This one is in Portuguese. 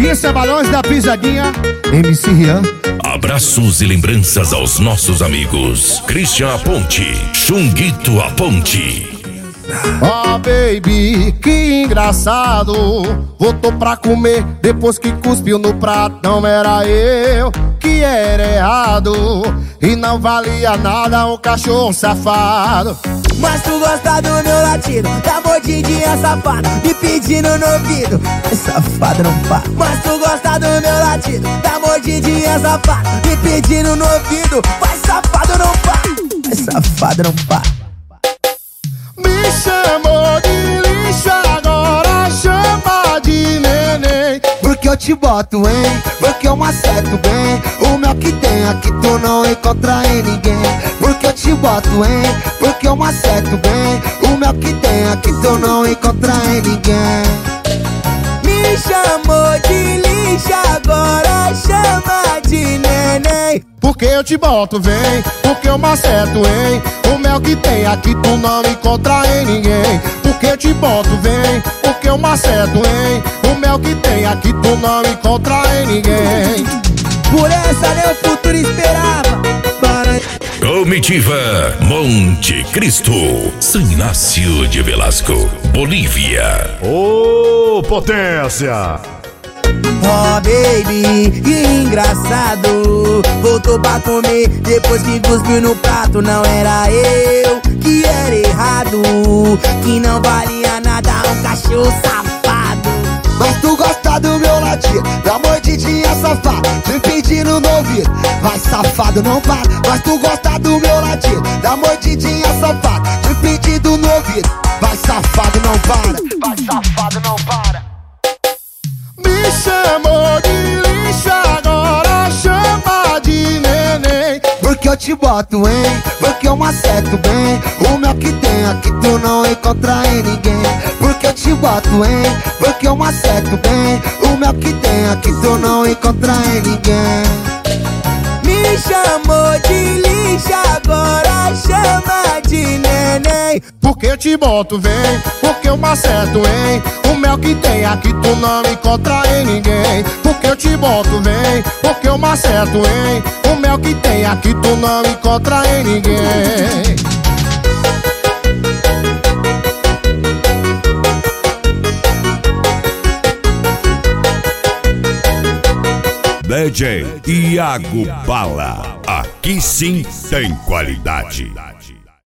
Pista Balões da Pisadinha, MC Rian. Abraços e lembranças aos nossos amigos Christian Aponte, Chunguito Aponte. Oh baby, que engraçado. Voltou pra comer depois que cuspiu no prato. Não era eu que era errado, e não valia nada um cachorro safado. Mas tu gosta do meu latido, da mordidinha safada, me pedindo no ouvido, vai safado não para. Mas tu gosta do meu latido, da mordidinha safada, me pedindo no ouvido, vai safado não para, vai safado não para. Me chamou de lixo, agora chama de neném. Porque eu te boto, hein? Porque eu acerto bem. O mel que tem aqui tu não encontra em ninguém. Porque eu te boto, hein? Porque eu acerto bem. O mel que tem aqui tu não encontra em ninguém. Me chamou de lixo, agora chama de neném. Porque eu te boto, vem, porque eu acerto, hein? O mel que tem aqui tu não encontra em ninguém. Porque eu te boto, vem, porque eu acerto, hein? O mel que tem aqui tu não encontra em ninguém. Por essa nem o futuro esperava. Comitiva Monte Cristo, São Inácio de Velasco, Bolívia. Ô, potência! Oh baby, que engraçado. Voltou pra comer depois que cuspiu no prato. Não era eu que era errado, que não valia nada um cachorro safado. Mas tu gosta do meu latir, da mordidinha safada, me pedindo no ouvido, vai safado não para. Mas tu gosta do meu latir, da mordidinha safada, me pedindo no ouvido, vai safado não para, vai safado não para. Me chamou de lixo, agora chama de neném. Porque eu te boto, hein? Porque eu acerto bem. O mel que tem aqui tu não encontra em ninguém. Porque eu te boto, hein? Porque eu acerto bem. O mel que tem aqui tu não encontra em ninguém. Me chamou de lixo, agora chama de neném. Porque eu te boto, vem, porque eu acerto, hein? O mel que tem aqui tu não encontra em ninguém. Porque eu te boto, vem, porque eu acerto, hein? O mel que tem aqui tu não encontra em ninguém. DJ Iago Bala, aqui sim tem qualidade.